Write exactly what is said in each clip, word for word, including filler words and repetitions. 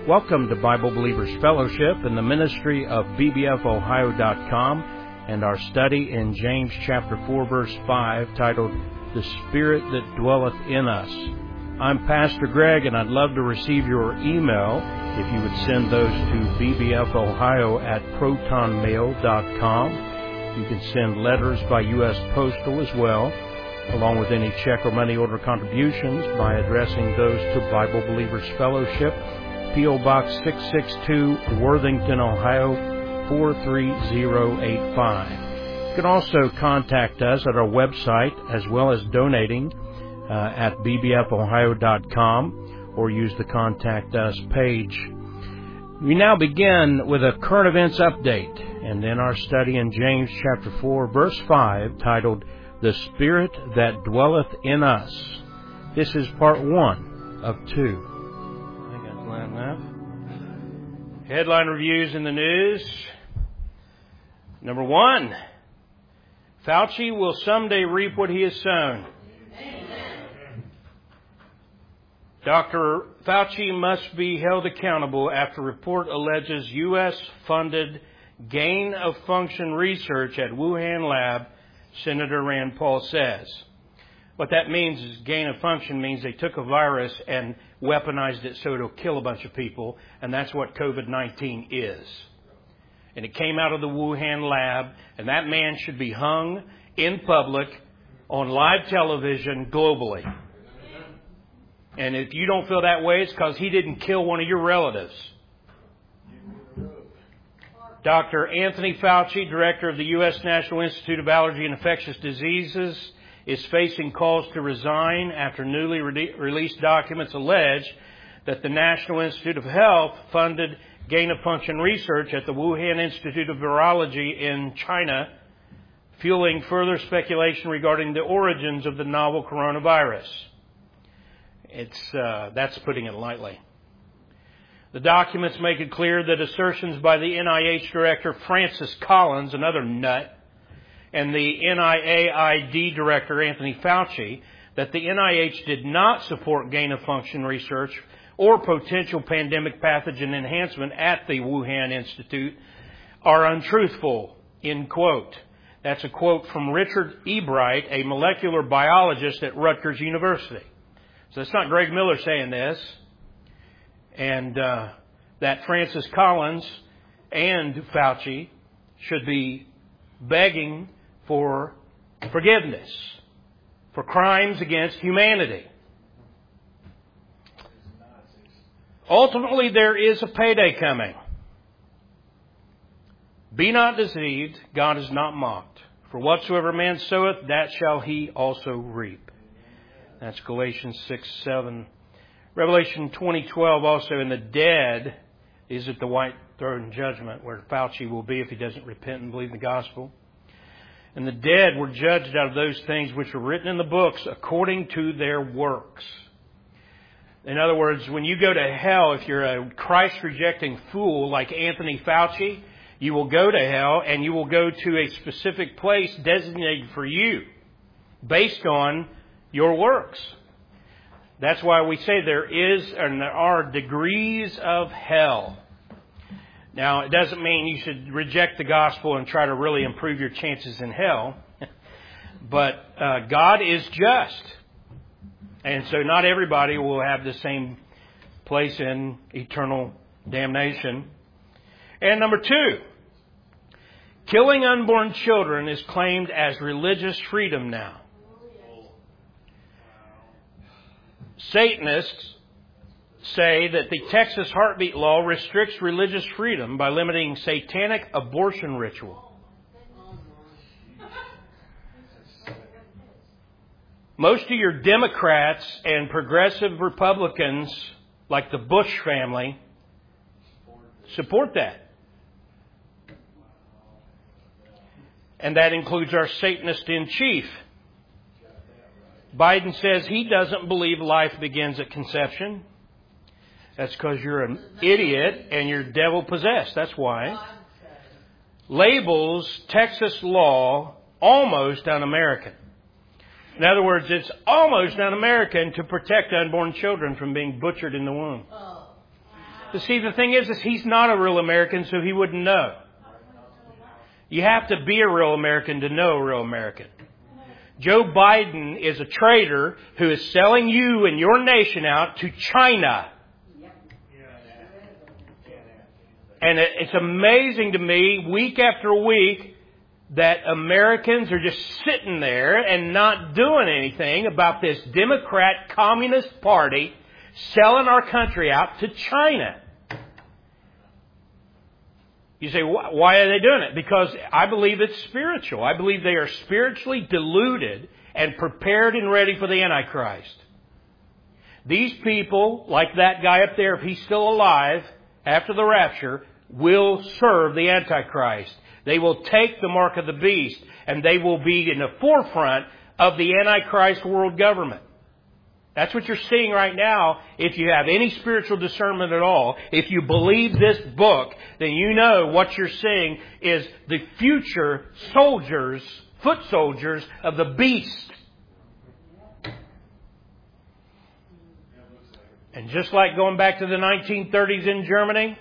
Welcome to Bible Believers Fellowship and the ministry of B B F Ohio dot com and our study in James chapter four verse five titled, The Spirit That Dwelleth in Us. I'm Pastor Greg and I'd love to receive your email if you would send those to B B F Ohio at proton mail dot com. You can send letters by U S Postal as well, along with any check or money order contributions by addressing those to Bible Believers Fellowship, P O Box six sixty-two, Worthington, Ohio four three zero eight five. You can also contact us at our website as well as donating uh, at B B F Ohio dot com or use the Contact Us page. We now begin with a current events update and then our study in James chapter four verse five titled, The Spirit That Dwelleth in Us. This is part one of two. Enough. Headline reviews in the news. Number one, Fauci will someday reap what he has sown. Amen. Doctor Fauci must be held accountable after report alleges U S-funded gain-of-function research at Wuhan lab, Senator Rand Paul says. What that means is gain of function means they took a virus and weaponized it so it'll kill a bunch of people, and that's what COVID nineteen is. And it came out of the Wuhan lab, and that man should be hung in public on live television globally. And if you don't feel that way, it's because he didn't kill one of your relatives. Doctor Anthony Fauci, director of the U S National Institute of Allergy and Infectious Diseases, is facing calls to resign after newly re- released documents allege that the National Institute of Health funded gain-of-function research at the Wuhan Institute of Virology in China, fueling further speculation regarding the origins of the novel coronavirus. It's uh, that's putting it lightly. The documents make it clear that assertions by the N I H director Francis Collins, another nut, and the N I A I D director, Anthony Fauci, that the N I H did not support gain-of-function research or potential pandemic pathogen enhancement at the Wuhan Institute are untruthful, end quote. That's a quote from Richard Ebright, a molecular biologist at Rutgers University. So it's not Greg Miller saying this. And uh, that Francis Collins and Fauci should be begging for forgiveness for crimes against humanity. Ultimately, there is a payday coming. Be not deceived, God is not mocked. For whatsoever man soweth, that shall he also reap. That's Galatians six seven. Revelation twenty twelve also, in the dead is at the white throne judgment, where Fauci will be if he doesn't repent and believe the gospel. And the dead were judged out of those things which were written in the books according to their works. In other words, when you go to hell, if you're a Christ-rejecting fool like Anthony Fauci, you will go to hell and you will go to a specific place designated for you based on your works. That's why we say there is and there are degrees of hell. Now, it doesn't mean you should reject the gospel and try to really improve your chances in hell. But uh, God is just. And so not everybody will have the same place in eternal damnation. And number two, killing unborn children is claimed as religious freedom now. Satanists say that the Texas heartbeat law restricts religious freedom by limiting satanic abortion ritual. Most of your Democrats and progressive Republicans, like the Bush family, support that. And that includes our Satanist in chief. Biden says he doesn't believe life begins at conception. That's because you're an idiot and you're devil-possessed. That's why. Labels Texas law almost un-American. In other words, it's almost un-American to protect unborn children from being butchered in the womb. But see, the thing is, is he's not a real American, so he wouldn't know. You have to be a real American to know a real American. Joe Biden is a traitor who is selling you and your nation out to China. And it's amazing to me, week after week, that Americans are just sitting there and not doing anything about this Democrat Communist Party selling our country out to China. You say, why are they doing it? Because I believe it's spiritual. I believe they are spiritually deluded and prepared and ready for the Antichrist. These people, like that guy up there, if he's still alive after the rapture, will serve the Antichrist. They will take the mark of the beast, and they will be in the forefront of the Antichrist world government. That's what you're seeing right now. If you have any spiritual discernment at all, if you believe this book, then you know what you're seeing is the future soldiers, foot soldiers of the beast. And just like going back to the nineteen thirties in Germany,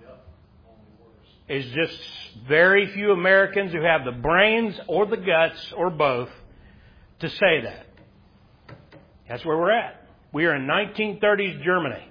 is just very few Americans who have the brains or the guts or both to say that. That's where we're at. We are in nineteen thirties Germany.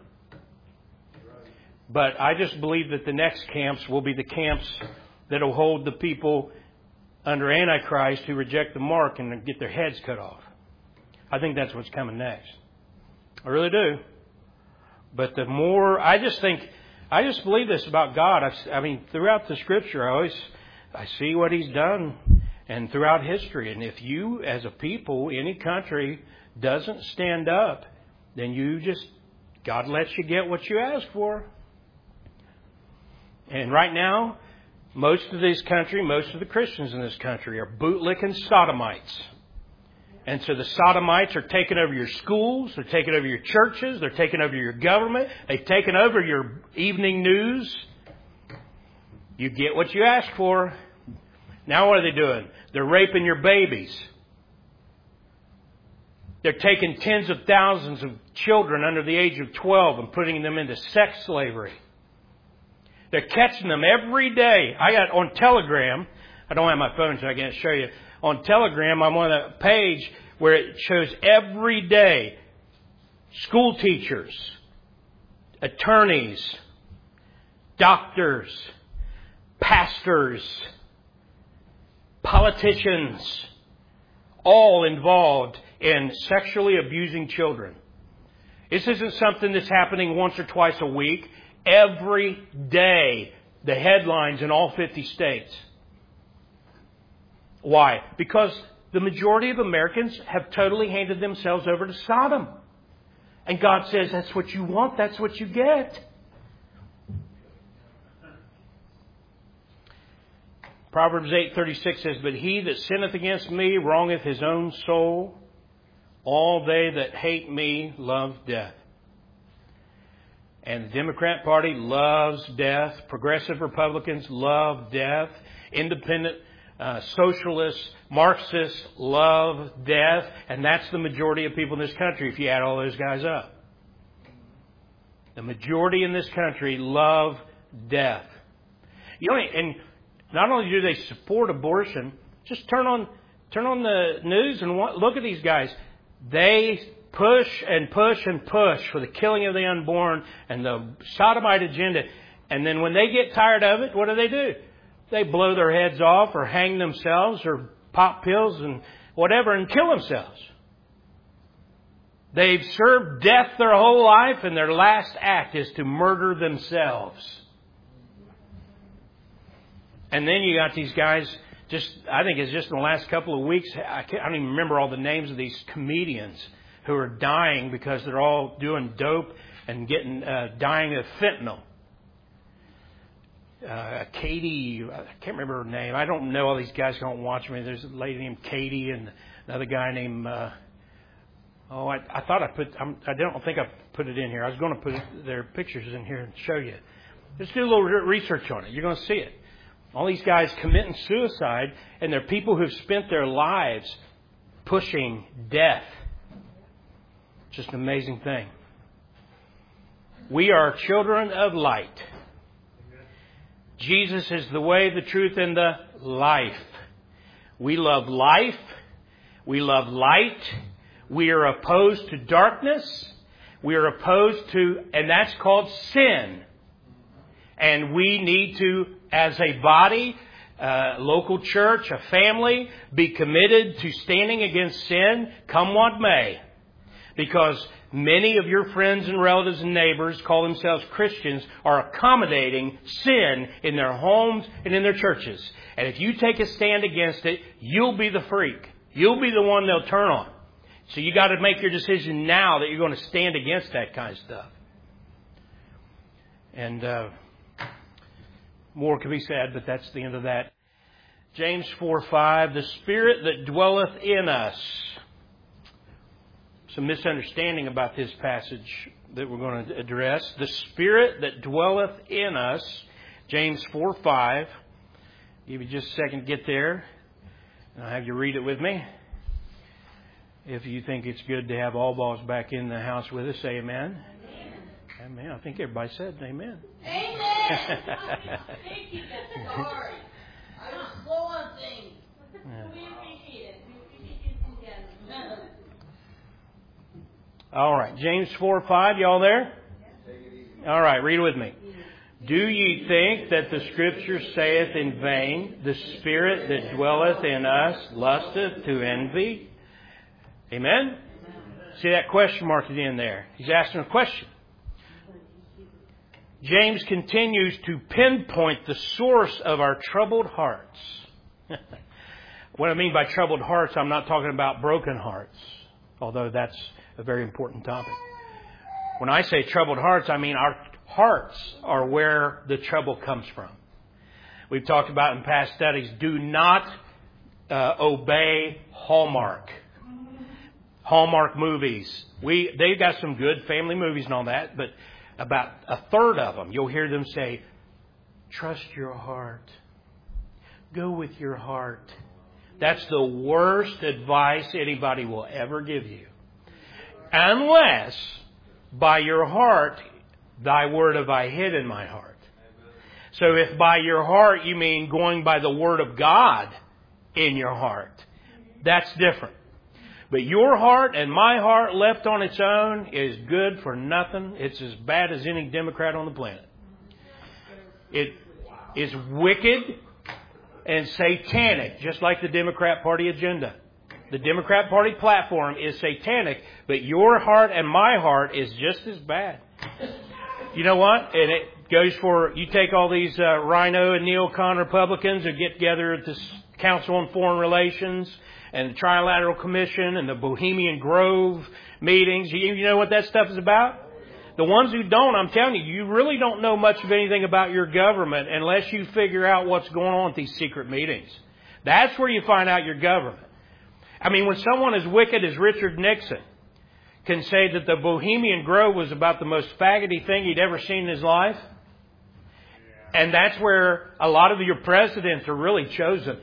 But I just believe that the next camps will be the camps that will hold the people under Antichrist who reject the mark and get their heads cut off. I think that's what's coming next. I really do. But the more, I just think, I just believe this about God. I've, I mean, throughout the Scripture, I always, I see what He's done, and throughout history. And if you, as a people, any country, doesn't stand up, then you just, God lets you get what you ask for. And right now, most of this country, most of the Christians in this country are bootlicking sodomites. And so the sodomites are taking over your schools, they're taking over your churches, they're taking over your government, they've taken over your evening news. You get what you ask for. Now what are they doing? They're raping your babies. They're taking tens of thousands of children under the age of twelve and putting them into sex slavery. They're catching them every day. I got on Telegram, I don't have my phone so I can't show you. On Telegram, I'm on a page where it shows every day school teachers, attorneys, doctors, pastors, politicians, all involved in sexually abusing children. This isn't something that's happening once or twice a week. Every day, the headlines in all fifty states. Why? Because the majority of Americans have totally handed themselves over to Sodom. And God says, that's what you want, that's what you get. Proverbs eight thirty-six says, but he that sinneth against me wrongeth his own soul. All they that hate me love death. And the Democrat Party loves death. Progressive Republicans love death. Independent uh, socialists, Marxists love death. And that's the majority of people in this country if you add all those guys up. The majority in this country love death. You know, and not only do they support abortion, just turn on turn on the news and look at these guys. They push and push and push for the killing of the unborn and the sodomite agenda. And then when they get tired of it, what do they do? They blow their heads off or hang themselves or pop pills and whatever and kill themselves. They've served death their whole life, and their last act is to murder themselves. And then you got these guys, just I think it's just in the last couple of weeks, I, can't, I don't even remember all the names of these comedians who are dying because they're all doing dope and getting uh, dying of fentanyl. Uh, Katie, I can't remember her name. I don't know all these guys who don't watch me. There's a lady named Katie and another guy named... Uh, Oh, I, I thought I put, I'm, I don't think I put it in here. I was going to put it, their pictures in here and show you. Just do a little research on it. You're going to see it. All these guys committing suicide, and they're people who've spent their lives pushing death. Just an amazing thing. We are children of light. Jesus is the way, the truth, and the life. We love life. We love light. We are opposed to darkness. We are opposed to, and that's called sin. And we need to, as a body, a local church, a family, be committed to standing against sin, come what may. Because many of your friends and relatives and neighbors call themselves Christians are accommodating sin in their homes and in their churches. And if you take a stand against it, you'll be the freak. You'll be the one they'll turn on. So you got to make your decision now that you're going to stand against that kind of stuff. And uh, more can be said, but that's the end of that. James four five, the Spirit that dwelleth in us. Some misunderstanding about this passage that we're going to address. The Spirit that dwelleth in us. James four five. Give you just a second to get there. And I'll have you read it with me. If you think it's good to have all balls back in the house with us, say amen. Amen. Amen. I think everybody said amen. Amen. Thank you, that's hard. I was slow on things. Yeah. We appreciate it. We appreciate you together. All right. James four five. Y'all there? All right. Read it with me. Do ye think that the Scripture saith in vain, the Spirit that dwelleth in us lusteth to envy? Amen? See that question mark at the end there? He's asking a question. James continues to pinpoint the source of our troubled hearts. What I mean by troubled hearts, I'm not talking about broken hearts, although that's a very important topic. When I say troubled hearts, I mean our hearts are where the trouble comes from. We've talked about in past studies, do not uh, obey Hallmark. Hallmark movies. We they've got some good family movies and all that, but about a third of them, you'll hear them say, trust your heart. Go with your heart. That's the worst advice anybody will ever give you. Unless by your heart, thy word have I hid in my heart. So if by your heart you mean going by the word of God in your heart, that's different. But your heart and my heart left on its own is good for nothing. It's as bad as any Democrat on the planet. It is wicked and satanic, just like the Democrat Party agenda. The Democrat Party platform is satanic, but your heart and my heart is just as bad. You know what? And it goes for, you take all these uh, Rhino and neocon Republicans who get together at this Council on Foreign Relations and the Trilateral Commission and the Bohemian Grove meetings. You, you know what that stuff is about? The ones who don't, I'm telling you, you really don't know much of anything about your government unless you figure out what's going on at these secret meetings. That's where you find out your government. I mean, when someone as wicked as Richard Nixon can say that the Bohemian Grove was about the most faggoty thing he'd ever seen in his life, and that's where a lot of your presidents are really chosen.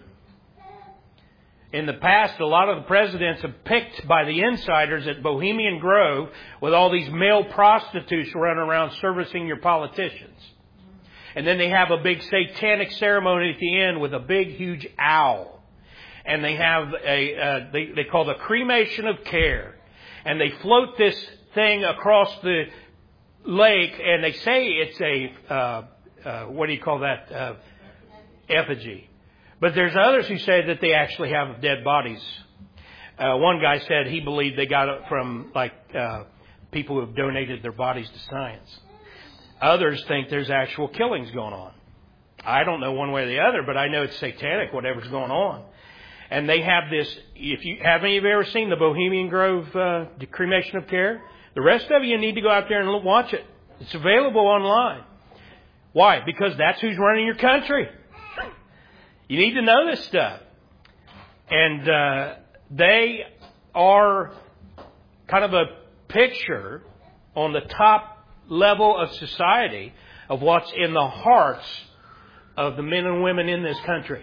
In the past, a lot of the presidents have picked by the insiders at Bohemian Grove with all these male prostitutes running around servicing your politicians. And then they have a big satanic ceremony at the end with a big, huge owl. And they have a, uh, they, they call the cremation of care. And they float this thing across the lake, and they say it's a, uh, uh, what do you call that, uh, effigy. But there's others who say that they actually have dead bodies. Uh, one guy said he believed they got it from like uh, people who have donated their bodies to science. Others think there's actual killings going on. I don't know one way or the other, but I know it's satanic, whatever's going on. And they have this, if you, have any of you ever seen the Bohemian Grove uh, cremation of care? The rest of you need to go out there and watch it. It's available online. Why? Because that's who's running your country. You need to know this stuff. And uh, they are kind of a picture on the top level of society of what's in the hearts of the men and women in this country.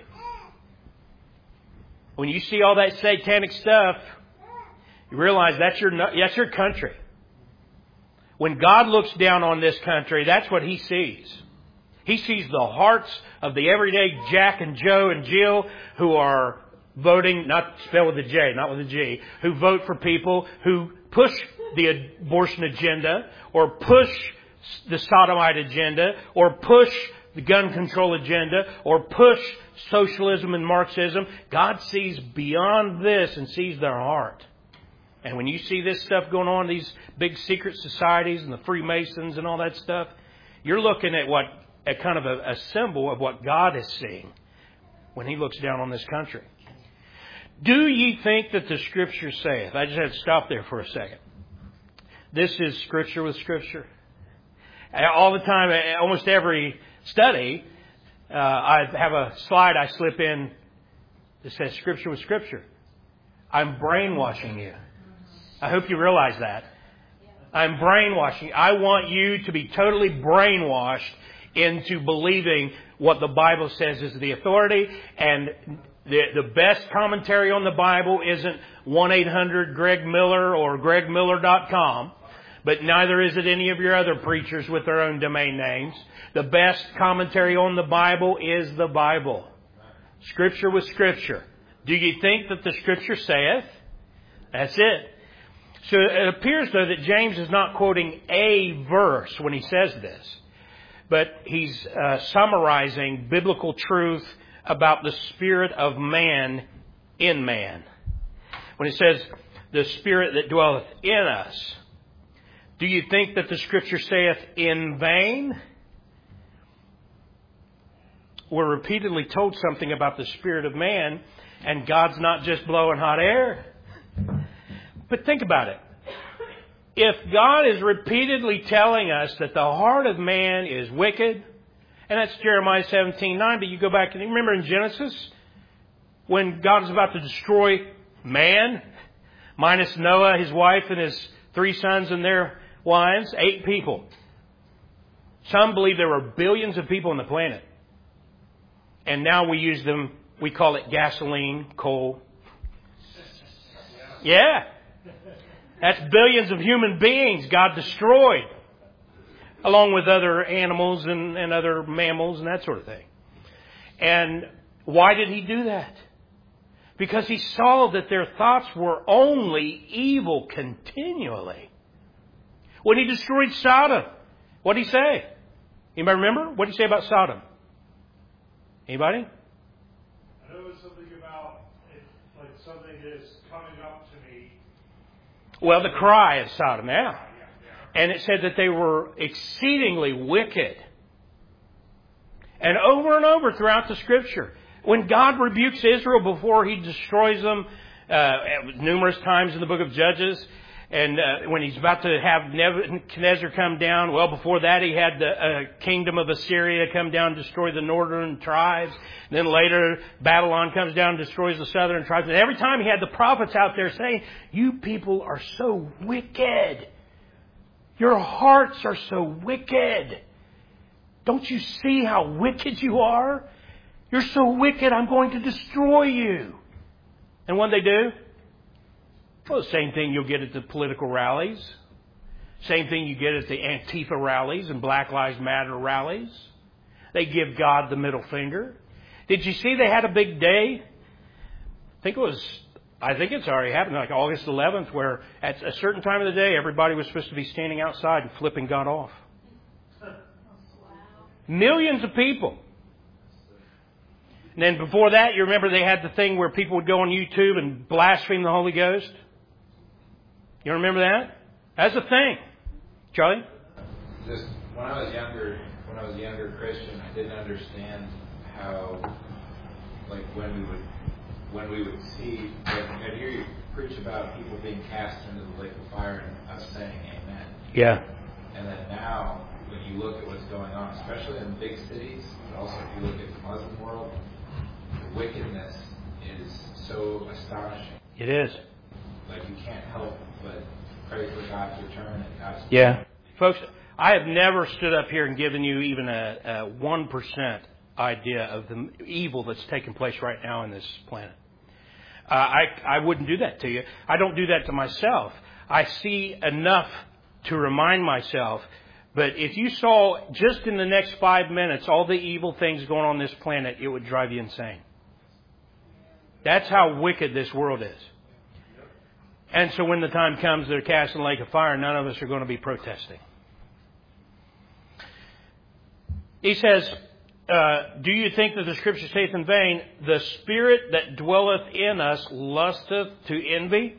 When you see all that satanic stuff, you realize that's your that's your country. When God looks down on this country, that's what He sees. He sees the hearts of the everyday Jack and Joe and Jill who are voting, not spelled with a J, not with a G, who vote for people who push the abortion agenda or push the sodomite agenda or push the gun control agenda or push socialism and Marxism. God sees beyond this and sees their heart. And when you see this stuff going on, these big secret societies and the Freemasons and all that stuff, you're looking at what a kind of a, a symbol of what God is seeing when He looks down on this country. Do ye think that the Scripture saith? I just had to stop there for a second. This is Scripture with Scripture. All the time, almost every study, uh, I have a slide I slip in that says Scripture with Scripture. I'm brainwashing you. I hope you realize that. I'm brainwashing. I want you to be totally brainwashed into believing what the Bible says is the authority. And the, the best commentary on the Bible isn't one eight hundred Greg Miller or greg miller dot com. But neither is it any of your other preachers with their own domain names. The best commentary on the Bible is the Bible. Scripture with Scripture. Do you think that the Scripture saith? That's it. So it appears, though, that James is not quoting a verse when he says this. But he's uh, summarizing biblical truth about the spirit of man in man. When he says, the Spirit that dwelleth in us. Do you think that the Scripture saith in vain? We're repeatedly told something about the spirit of man, and God's not just blowing hot air. But think about it. If God is repeatedly telling us that the heart of man is wicked, and that's Jeremiah seventeen nine, but you go back and you remember in Genesis, when God is about to destroy man, minus Noah, his wife, and his three sons and their wives, eight people. Some believe there were billions of people on the planet. And now we use them, we call it gasoline, coal. Yeah. That's billions of human beings God destroyed. Along with other animals and, and other mammals and that sort of thing. And why did He do that? Because He saw that their thoughts were only evil continually. When He destroyed Sodom, what did He say? Anybody remember? What did He say about Sodom? Anybody? I know it's something about it, like something that is coming up to me. Well, the cry of Sodom, yeah. And it said that they were exceedingly wicked. And over and over throughout the Scripture, when God rebukes Israel before He destroys them, uh, numerous times in the book of Judges, and uh, when He's about to have Nebuchadnezzar come down, well, before that He had the uh, kingdom of Assyria come down and destroy the northern tribes. And then later, Babylon comes down and destroys the southern tribes. And every time He had the prophets out there saying, you people are so wicked. Your hearts are so wicked. Don't you see how wicked you are? You're so wicked, I'm going to destroy you. And what did they do? Well, the same thing you'll get at the political rallies. Same thing you get at the Antifa rallies and Black Lives Matter rallies. They give God the middle finger. Did you see they had a big day? I think it was, I think it's already happened, like August eleventh, where at a certain time of the day, everybody was supposed to be standing outside and flipping God off. Millions of people. And then before that, you remember they had the thing where people would go on YouTube and blaspheme the Holy Ghost? You remember that? That's a thing. Charlie? Just when I was younger, when I was a younger Christian, I didn't understand how, like, when we would, when we would see, like, I'd hear you preach about people being cast into the lake of fire and us saying amen. Yeah. And then now, when you look at what's going on, especially in big cities, but also if you look at the Muslim world, the wickedness is so astonishing. It is. Like, you can't help but pray for God's return and God's... Yeah. Folks, I have never stood up here and given you even a, a one percent idea of the evil that's taking place right now on this planet. Uh, I, I wouldn't do that to you. I don't do that to myself. I see enough to remind myself. But if you saw just in the next five minutes all the evil things going on this planet, it would drive you insane. That's how wicked this world is. And so when the time comes they're cast in the lake of fire, none of us are going to be protesting. He says, uh, do you think that the Scripture saith in vain, the Spirit that dwelleth in us lusteth to envy?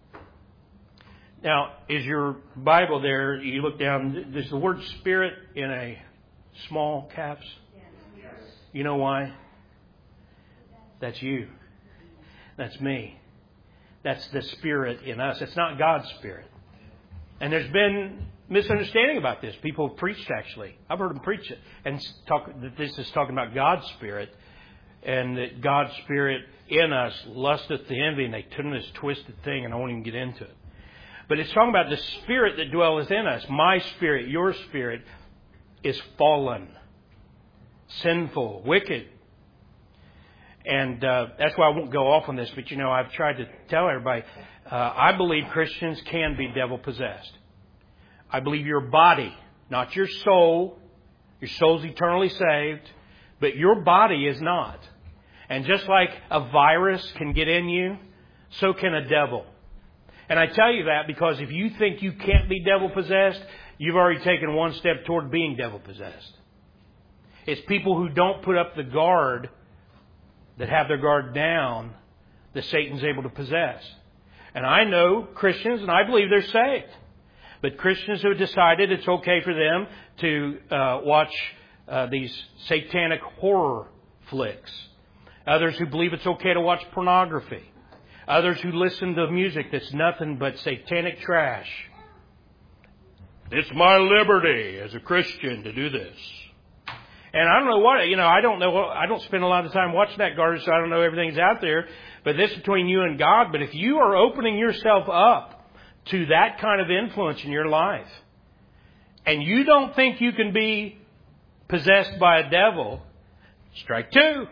Now, is your Bible there? You look down, there's the word Spirit in a small caps. You know why? That's you. That's me. That's the Spirit in us. It's not God's Spirit. And there's been misunderstanding about this. People have preached, actually. I've heard them preach it. And talk that this is talking about God's Spirit. And that God's Spirit in us lusteth to envy. And they turn this twisted thing, and I won't even get into it. But it's talking about the Spirit that dwelleth in us. My spirit, your spirit, is fallen, sinful, wicked. And uh, that's why I won't go off on this. But, you know, I've tried to tell everybody, uh, I believe Christians can be devil-possessed. I believe your body, not your soul. Your soul's eternally saved. But your body is not. And just like a virus can get in you, so can a devil. And I tell you that because if you think you can't be devil-possessed, you've already taken one step toward being devil-possessed. It's people who don't put up the guard, that have their guard down, that Satan's able to possess. And I know Christians, and I believe they're saved. But Christians who have decided it's okay for them to uh, watch uh, these satanic horror flicks. Others who believe it's okay to watch pornography. Others who listen to music that's nothing but satanic trash. It's my liberty as a Christian to do this. And I don't know what, you know, I don't know, I don't spend a lot of time watching that garbage, so I don't know everything's out there. But this is between you and God. But if you are opening yourself up to that kind of influence in your life, and you don't think you can be possessed by a devil, strike two.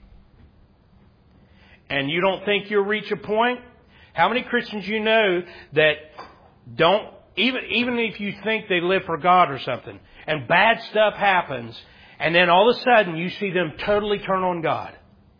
And you don't think you'll reach a point? How many Christians you know that don't, even, even if you think they live for God or something, and bad stuff happens, and then all of a sudden you see them totally turn on God?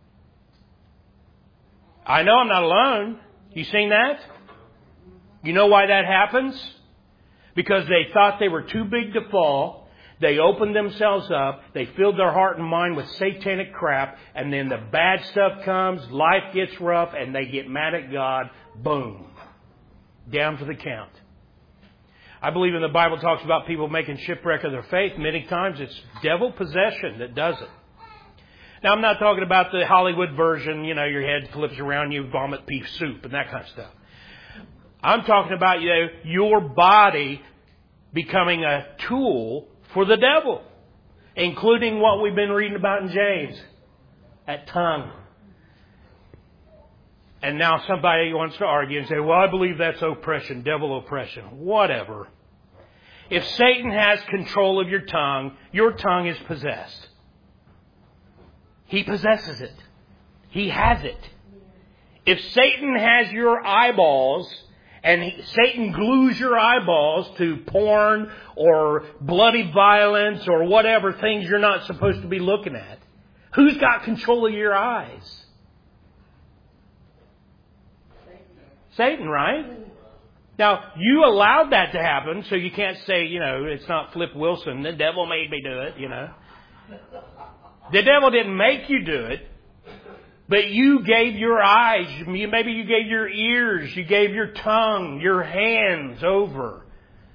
I know I'm not alone. You seen that? You know why that happens? Because they thought they were too big to fall. They opened themselves up. They filled their heart and mind with satanic crap. And then the bad stuff comes. Life gets rough. And they get mad at God. Boom. Down for the count. I believe in the Bible talks about people making shipwreck of their faith. Many times it's devil possession that does it. Now, I'm not talking about the Hollywood version. You know, your head flips around, you vomit beef soup and that kind of stuff. I'm talking about, you know, your body becoming a tool for the devil, including what we've been reading about in James, that tongue. And now somebody wants to argue and say, well, I believe that's oppression, devil oppression. Whatever. If Satan has control of your tongue, your tongue is possessed. He possesses it. He has it. If Satan has your eyeballs, and he, Satan glues your eyeballs to porn or bloody violence or whatever things you're not supposed to be looking at, who's got control of your eyes? Satan, right? Now, you allowed that to happen, so you can't say, you know, it's not Flip Wilson. The devil made me do it, you know. The devil didn't make you do it. But you gave your eyes, maybe you gave your ears, you gave your tongue, your hands over.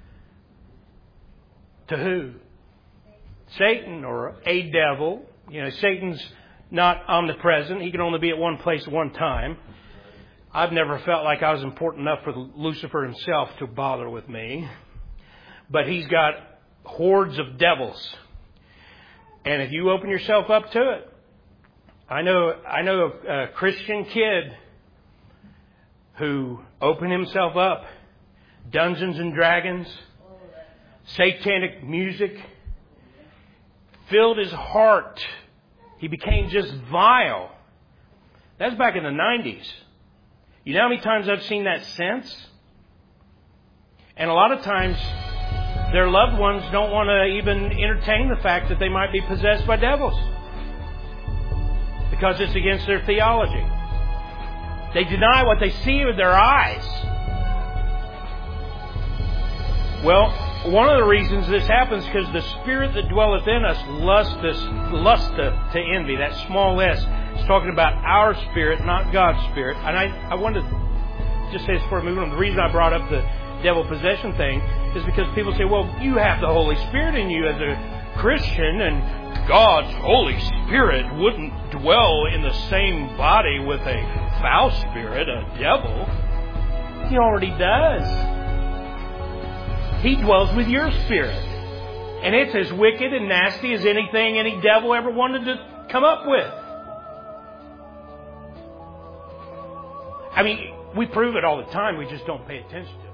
To who? Satan, or a devil. You know, Satan's not omnipresent. He can only be at one place at one time. I've never felt like I was important enough for Lucifer himself to bother with me. But he's got hordes of devils. And if you open yourself up to it, I know I know a, a Christian kid who opened himself up, Dungeons and Dragons, satanic music, filled his heart. He became just vile. That's back in the nineties. You know how many times I've seen that since? And a lot of times Their loved ones don't want to even entertain the fact that they might be possessed by devils, because it's against their theology. They deny what they see with their eyes. Well, one of the reasons this happens is because the spirit that dwelleth in us lusteth, lusteth to envy. That small s is talking about our spirit, not God's spirit. And I, I wanted to just say this before I move on. The reason I brought up the devil possession thing is because people say, well, you have the Holy Spirit in you as a Christian, and God's Holy Spirit wouldn't dwell in the same body with a foul spirit, a devil. He already does. He dwells with your spirit. And it's as wicked and nasty as anything any devil ever wanted to come up with. I mean, we prove it all the time. We just don't pay attention to it.